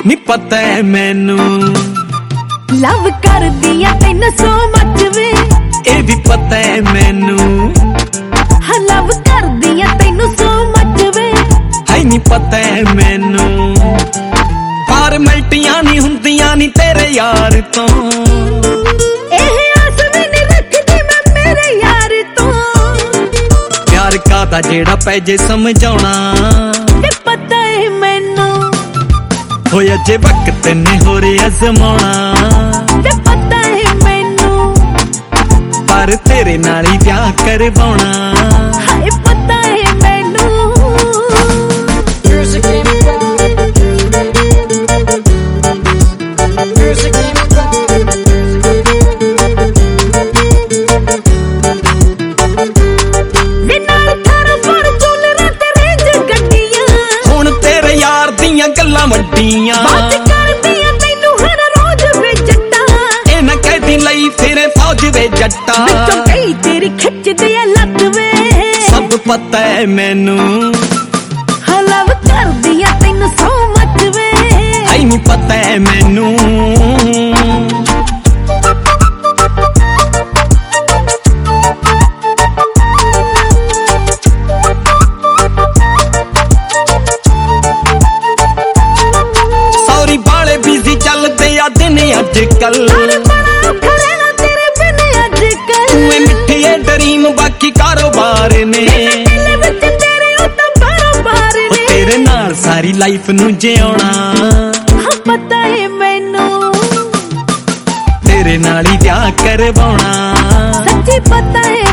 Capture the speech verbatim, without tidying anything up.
ਨੀ ਪਤਾ ਹੈ ਮੈਨੂੰ ਲਵ ਕਰਦੀ ਆ ਤੈਨੂੰ ਸੋ ਮੱਚ ਵੇ, ਇਹ ਵੀ ਪਤਾ ਹੈ ਮੈਨੂੰ ਹਾਂ ਲਵ ਕਰਦੀ ਆ ਤੈਨੂੰ ਸੋ ਮੱਚ ਵੇ, ਹੈ ਨੀ ਪਤਾ ਹੈ ਮੈਨੂੰ ਫਾਰਮੈਲਟੀਆਂ ਨਹੀਂ ਹੁੰਦੀਆਂ ਨੀ ਤੇਰੇ ਯਾਰ ਤੋਂ, ਇਹ ਆਸ ਵੀ ਨਹੀਂ ਰੱਖਦੀ ਮੈਂ ਮੇਰੇ ਯਾਰ ਤੋਂ, ਪਿਆਰ ਕਾਦਾ ਜਿਹੜਾ ਪੈ ਜੇ ਸਮਝਾਉਣਾ, ਇਹ ਪਤਾ ਹੈ ਮੈਨੂੰ ਹੋਇਆ ਜੇ ਵਕਤ ਨੇ ਹੋਰ ਅਜ਼ਮਾਉਣਾ, ਤੇ ਪਤਾ ਹੈ ਮੈਨੂੰ ਪਰ ਤੇਰੇ ਨਾਲ ਹੀ ਵਿਆਹ ਕਰਵਾਉਣਾ, ਹਾਏ ਪਤਾ ਹੈ ਮੈਨੂੰ ਵੇ ਨਾਲ ਥਾਰ ਫਾਰਚੂਨਰਾਂ ਤੇ ਰੇਂਜ ਗੱਡੀਆਂ, ਹੁਣ ਤੇਰੇ ਯਾਰ ਦੀਆਂ ਗੱਲਾਂ ਵੱਡੀਆਂ, ਬਾਤ ਕਰਦੀਆਂ ਤੈਨੂੰ ਹਰ ਰੋਜ਼ ਵੇ ਜੱਟਾ, ਇਹ ਨਾ ਕਹਿਦੀ ਲਈ ਫਿਰੇ ਫੌਜ ਵੇ ਜੱਟਾ, ਵਿੱਚੋਂ ਕਈ ਤੇਰੀ ਖਿੱਚਦੇ ਆ ਲੱਤ ਵੇ, ਸਭ ਪਤਾ ਹੈ ਮੈਨੂੰ ਹਾਂ ਲਵ ਕਰਦੀ ਆ ਤੈਨੂੰ ਸੋ ਮੱਚ ਵੇ, ਹੈ ਨੀ ਪਤਾ ਹੈ ਮੈਨੂੰ ਸੌਰੀ ਬਾਲੇ ਬਿਜ਼ੀ ਚੱਲਦੇ ਆ ਦਿਨ ਅੱਜ ਕੱਲ, ਤੇਰੇ ਬਿਨ ਅੱਜ ਕੱਲ ਤੂੰ ਏ ਮਿੱਠੀਏ ਡਰੀਮ ਬਾਕੀ ਕਾਰੋਬਾਰ ਨੇ, ਦਿਲ ਵਿੱਚ ਤੇਰੇ ਉਹ ਤਾਂ ਬਾਰ-ਬਾਰ ਉਹ ਨੇ, ਤੇਰੇ ਨਾਲ ਸਾਰੀ ਲਾਈਫ ਨੂੰ ਜਿਉਣਾ, ਹਾਂ ਪਤਾ ਹੈ ਮੈਨੂੰ ਤੇਰੇ ਨਾਲ ਹੀ ਵਿਆਹ ਕਰਵਾਉਣਾ, ਸੱਚੀ ਪਤਾ ਹੈ